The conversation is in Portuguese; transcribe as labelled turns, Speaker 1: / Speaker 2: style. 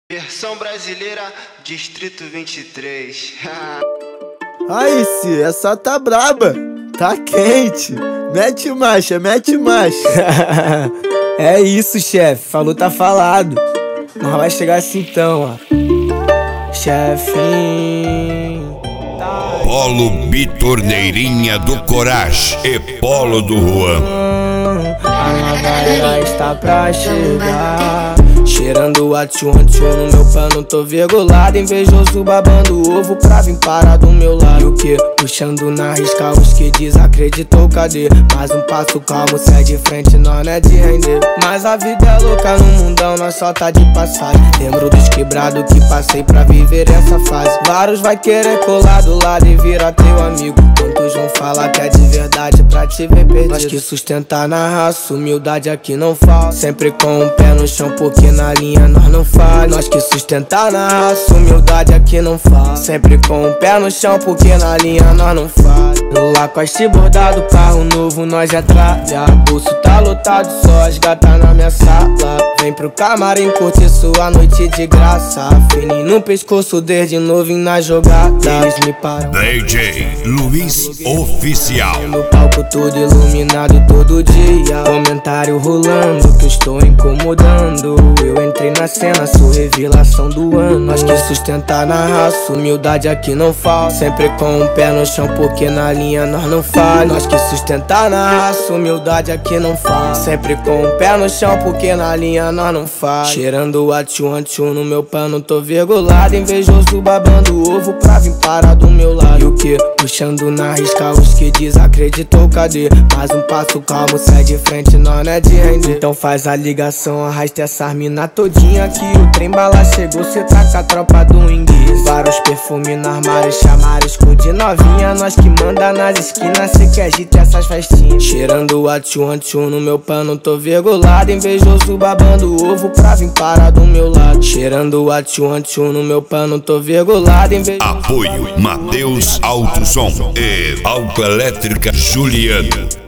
Speaker 1: Versão brasileira, Distrito 23.
Speaker 2: Aí, se essa tá braba, tá quente. Mete marcha, mete marcha.
Speaker 3: É isso, chefe, falou tá falado. Nós vai chegar assim então, ó. Chefinho.
Speaker 4: Polo Bitorneirinha do Coragem e Polo do Juan.
Speaker 3: A nova está pra chegar. Cheirando a tchum no meu pano, tô virgulado. Invejoso babando ovo pra vir parar do meu lado. E o que? Puxando na risca os que desacreditou, cadê? Mais um passo calmo, sai de frente, nós não é de render. Mas a vida é louca no mundão, nós só tá de passagem. Lembro dos quebrados que passei pra viver essa fase. Vários vai querer colar do lado e virar teu amigo. Quantos vão falar que é de verdade pra te ver perdido? Nós que sustentar na raça, humildade aqui não falta. Sempre com o pé no chão, porque na linha nós não falha. Nós que sustentar na raça, humildade aqui não falta. Sempre com o pé no chão, porque na linha nós não falha. No Lacoste bordado, carro novo nós já tralha. Bolso tá lotado, só as gatas na minha sala. Vem pro camarim curtir sua noite de graça. Fininho no pescoço desde novinho na jogada. Eles me param.
Speaker 4: DJ Luiz Oficial.
Speaker 3: No palco tudo iluminado todo dia. Comentário rolando que eu estou incomodando. Eu entrei na cena, sou revelação do ano. Nós que sustentar na raça, humildade aqui não falta. Sempre com o pé no chão, porque na linha nós não falha. Nós que sustentar na raça, humildade aqui não falta. Sempre com o pé no chão, porque na linha nós não falha. Cheirando a tchum no meu pano, tô virgulado. Invejoso babando ovo pra vir parar do meu lado. E o que? Puxando na risca os que desacreditou, cadê? Mais um passo calmo, sai de frente, nós não é de render. Então faz a ligação, arrasta essas mina todinha aqui. O trem bala chegou, cê tá com a tropa do inglês. Vários perfumes no armário, chamarisco de novinha. Nós que manda nas esquinas, cê que agita essas festinhas. Cheirando a tchum no meu pano, tô virgulado. Invejoso babando ovo pra vir parar do meu lado. Cheirando a tchum no meu pano, tô virgulado.
Speaker 4: Apoio Matheus Alto Som e Autoelétrica Juliano.